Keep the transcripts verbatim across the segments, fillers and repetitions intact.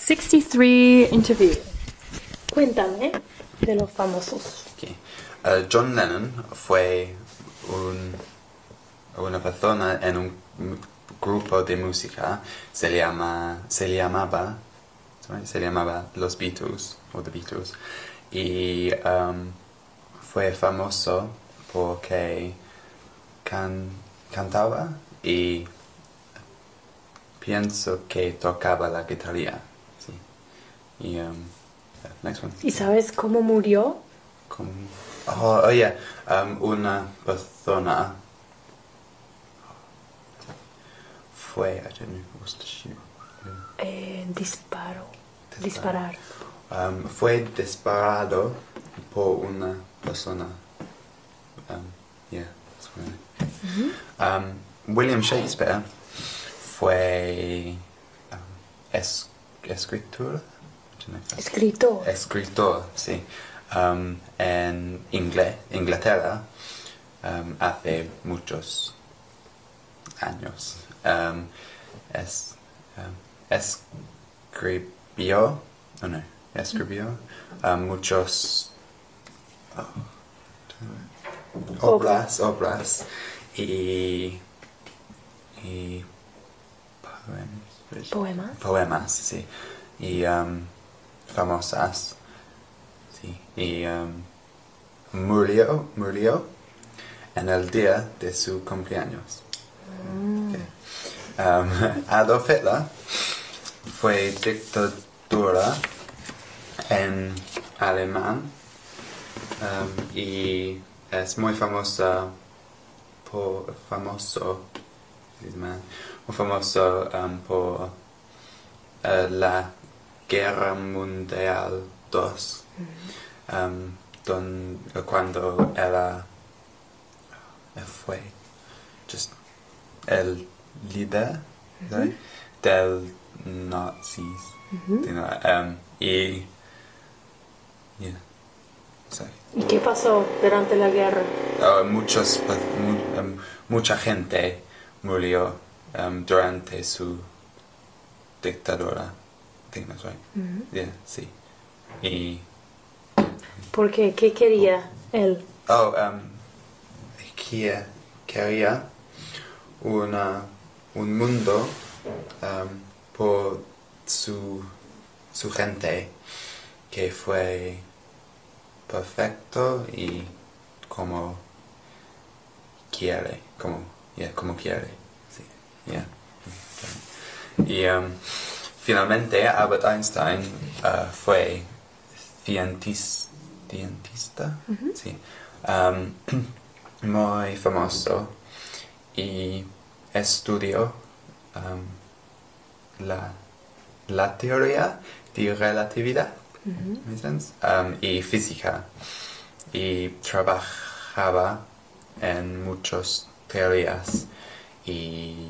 sesenta y tres interview. Cuéntame de los famosos. Okay. Uh, John Lennon fue un, una persona en un grupo de música, se llama, se llamaba, sorry, se llamaba Los Beatles o The Beatles, y um, fue famoso porque can, cantaba y pienso que tocaba la guitarra. Sí. Y um, next one. ¿Y sabes cómo murió? Como, oh, oh yeah, um, una persona fue, I don't know, what's the shoot? Eh, disparo. Disparo. Disparar. Um, fue disparado por una persona. Um, yeah, that's right. Mm-hmm. um, William Shakespeare fue um, es, escritor. I don't know if that's- Escritor. Escritor, sí. Um, en Ingle- Inglaterra um, hace muchos años. Um, es, um, escribió, oh no, escribió um, muchos oh, obras, obras y, y poemas, Poemas. poemas, sí, y um, famosas. Sí, y um, murió, murió en el día de su cumpleaños. Mm. Okay. Um, Adolf Hitler fue dictadura en alemán um, y es muy famosa por famoso muy famoso um, por uh, la Guerra Mundial dos. Um, don, cuando era él fue just el líder ¿sí? del nazis, Mm-hmm. you know, um, y yeah, so, ¿Y qué pasó durante la guerra? uh, muchos mu, um, mucha gente murió um, durante su dictadura. I think that's right. Mm-hmm. Yeah, sí. Y ¿Por qué? ¿Qué quería él? oh, um, que- quería una, un mundo um, por su, su gente que fue perfecto y como quiere, como, yeah, como quiere, sí, yeah. Y um, finalmente Albert Einstein uh, fue cientis- cientista, Mm-hmm. sí, um, muy famoso y estudió um, la, la teoría de relatividad. Mm-hmm. ¿Me entiendes? Um, y física, y trabajaba en muchas teorías y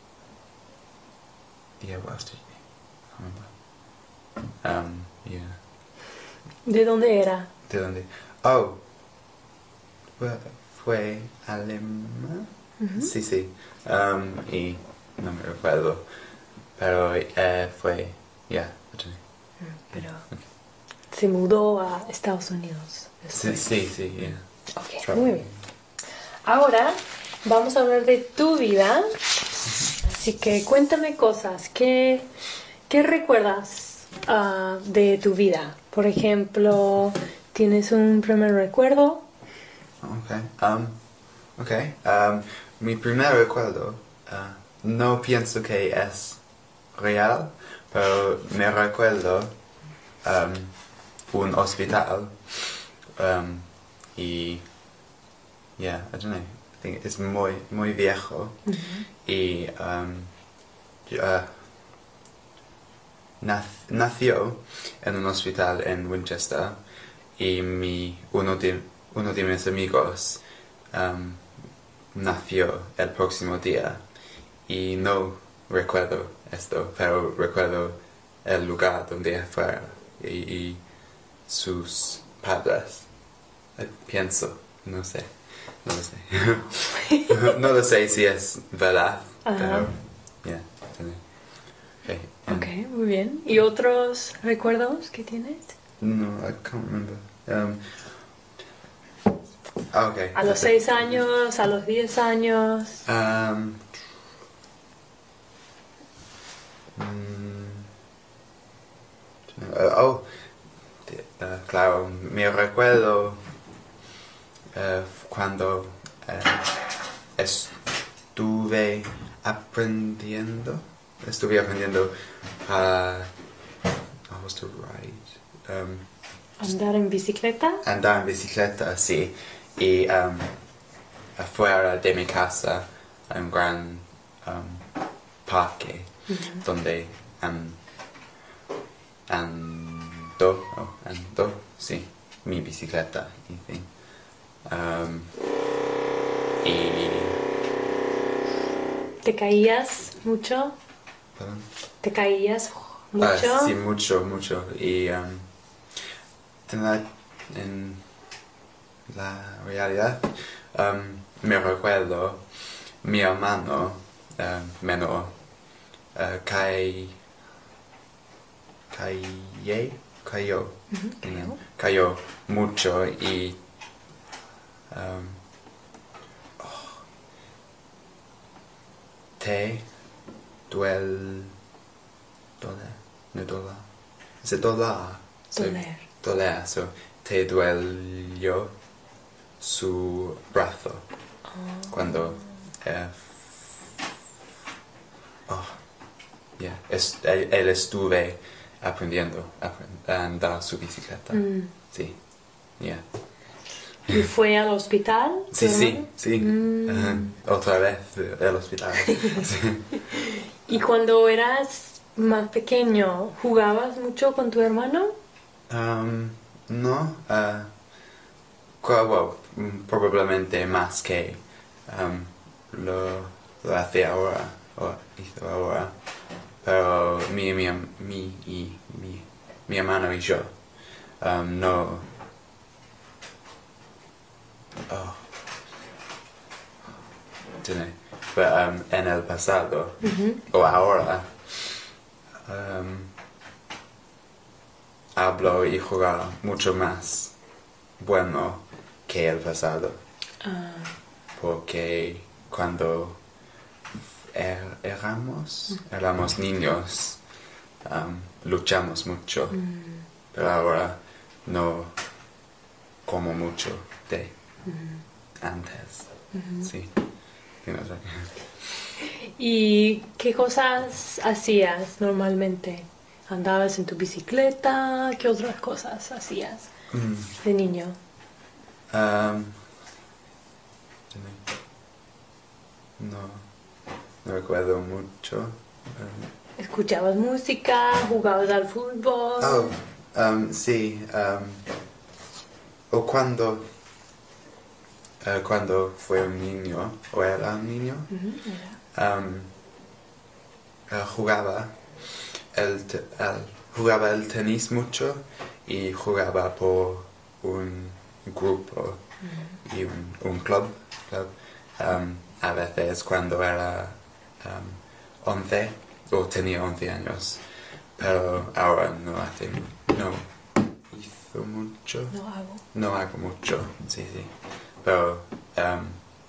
yeah, what else did he do? I can't remember. Um, yeah. ¿De dónde era? ¿De dónde? Oh, fue, fue alemán. Mm-hmm. Sí, sí. Um, y no me recuerdo, pero eh, fue, yeah, I don't know. Pero Okay. se mudó a Estados Unidos. Sí, sí, sí, yeah. Ok, Tra- muy bien. Ahora vamos a hablar de tu vida. Así que cuéntame cosas. ¿Qué, qué recuerdas uh, de tu vida? Por ejemplo, ¿tienes un primer recuerdo? Okay. Um, okay. Um, mi primer recuerdo, uh, no pienso que es real, pero me recuerdo um, un hospital um, y yeah, I don't know. I think es muy muy viejo. Mm-hmm. Y um, uh, nac- nació en un hospital en Winchester y mi uno de uno de mis amigos um, nació el próximo día y no recuerdo esto, pero recuerdo el lugar donde fue y, y sus padres. Eh, Pienso, no sé, no lo sé. No lo sé si es verdad, Ajá. pero yeah, I don't know. Okay. and- Ok, muy bien. ¿Y otros recuerdos que tienes? No, I can't remember. Um, ah, okay. A los seis años, a los diez años. Um, mm, uh, oh, t- uh, claro, me recuerdo uh, cuando uh, estuve aprendiendo, estuve aprendiendo a how was to ride, um, Andar en bicicleta. andar en bicicleta, sí, y um, afuera de mi casa hay un gran um, parque donde um, ando, oh, ando, sí, mi bicicleta, en fin. Um, y... ¿Te caías mucho? ¿Perdón? ¿Te caías mucho? Ah, sí, mucho, mucho. Y um, en, la, en la realidad um, me recuerdo mi hermano um, menor uh, cae, cae, cayó, Ujú, creo. um, cayó mucho y um, oh, te duele, doler, no doler, es doler, so, Doler. doler, so, te duelió su brazo cuando eh, oh, yeah, es, él, él estuve aprendiendo a andar su bicicleta. Mm. Sí, yeah. ¿Y fue al hospital? tu Sí, sí, hermano? sí. Mm. Ajá. Otra vez eh, el hospital. Sí. ¿Y cuando eras más pequeño, jugabas mucho con tu hermano? Um, no, uh, cu- well, mm, probablemente más que um, lo, lo hace ahora, o hizo ahora, pero mi, mi, mi, y, mi, mi hermano y yo um, no... Oh, tiene, pero um, en el pasado, o ahora, um, hablo y juego mucho más bueno que el pasado. Ah, Porque cuando er- éramos, éramos niños, um, luchamos mucho, pero ahora no como mucho de antes. Sí. Tienes razón. ¿y qué cosas hacías normalmente? ¿Andabas en tu bicicleta? ¿Qué otras cosas hacías Mm, de niño? um, no, no recuerdo mucho. Um, ¿Escuchabas música? ¿Jugabas al fútbol? Oh, um, sí. Um, o cuando, eh, cuando fue un niño, o era un niño, Ujú, era. um, eh, jugaba, el, te- el- jugaba el tenis mucho y jugaba por un grupo y un, un club. club. Um, a veces cuando era um, once o tenía once años, pero ahora no hace, no hizo mucho. No hago. No hago mucho, sí, sí. Pero um,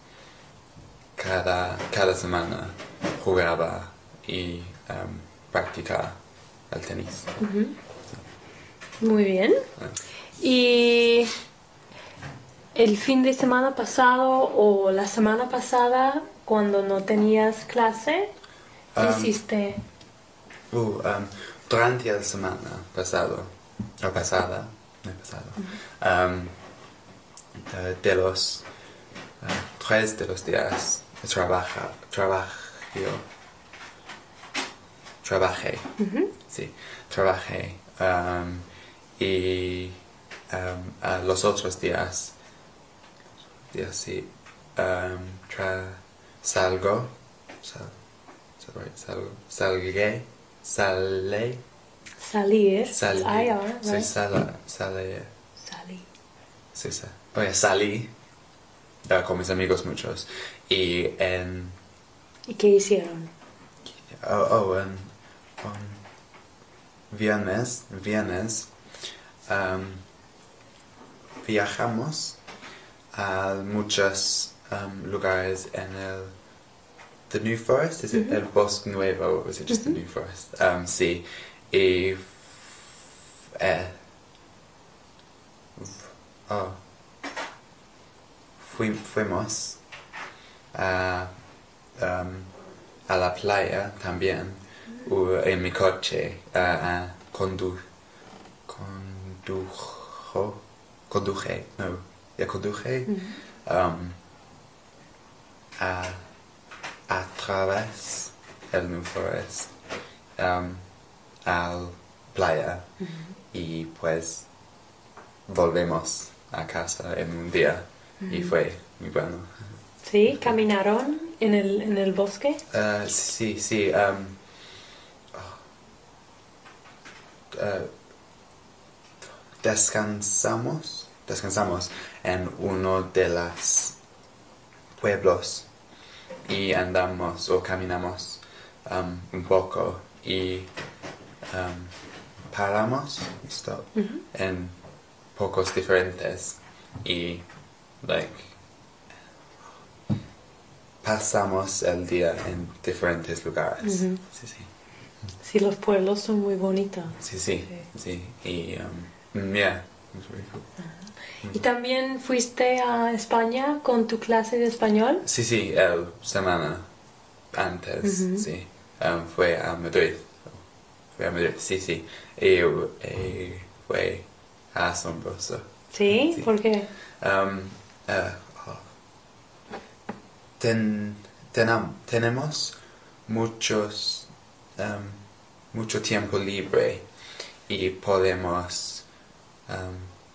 cada, cada semana jugaba y um, practicaba el tenis. Ujú. Muy bien. Ah. ¿Y el fin de semana pasado o la semana pasada, cuando no tenías clase, qué Um, hiciste? Uh, um, durante la semana pasado, o pasada, no pasado, um, eh, de los uh, tres de los días trabaja, trabajo, trabajé, sí, trabajé, um, y um, a los otros días, días sí, um, tra, salgo, sal, sal, salgo, salgué, salé, Salir. salí, I R, sí, right? sala, salé, Salí. sí, sí, oye, salí uh, con mis amigos muchos, y en, ¿Y qué hicieron? oh, oh, en, um, viernes, viernes um, viajamos a muchos um, lugares en el The New Forest. ¿Es Ujú. el Bosque Nuevo o es just Ujú. the New Forest? Um, sí. Y eh, oh, fui- fuimos a, um, a la playa también u- en mi coche a, a condu, condujo, conduje, no, ya conduje Ujú. um, a, a través del New Forest um, al playa y pues volvemos a casa en un día y fue muy bueno. ¿Sí? ¿Caminaron en el, en el bosque? Uh, sí, sí. Um, uh, descansamos, descansamos en uno de los pueblos y andamos o caminamos um, un poco y um, paramos stop, Ujú. en pocos diferentes y like pasamos el día en diferentes lugares. Ujú. Sí, sí. Sí, los pueblos son muy bonitos. Sí, sí, sí. Y, um, yeah, it was really cool. ¿Y también fuiste a España con tu clase de español? Sí, sí, el semana antes, Ujú. sí. Um, fue a Madrid. Fue a Madrid, sí, sí. Y, y fue asombroso. ¿Sí? Sí. ¿Por qué? Um, uh, oh. Ten, tenam- tenemos muchos, um, mucho tiempo libre y podemos um,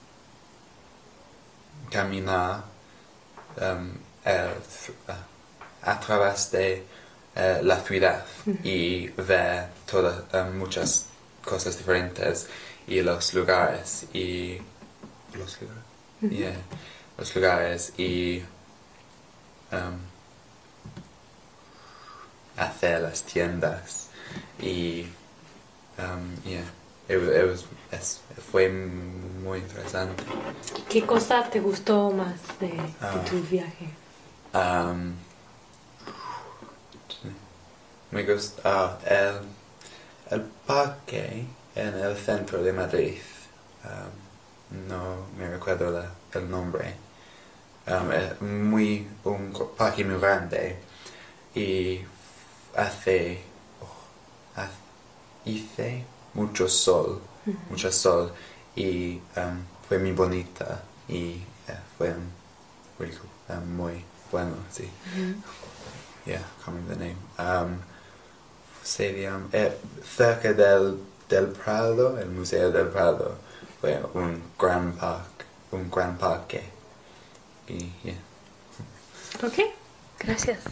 caminar um, el- a través de eh, la ciudad y ver todas eh, muchas cosas diferentes y los lugares y los lugares yeah, los lugares y um, hacer las tiendas y um, yeah it, wa- it was es- fue muy interesante. ¿Qué cosa te gustó más de, de Ah. tu viaje? Um, me gusta el, el parque en el centro de Madrid. Um, no me recuerdo la- el nombre. Um, es muy un co- parque muy grande y hace, oh, hace hice mucho sol, mucho sol y um, fue muy bonita y eh, fue um, really cool, um, muy bueno, sí. Yeah, I can't remember the name. Um, se llama, eh, cerca del, del Prado, el Museo del Prado, fue un gran parque, un gran parque. Y, yeah. Ok, gracias.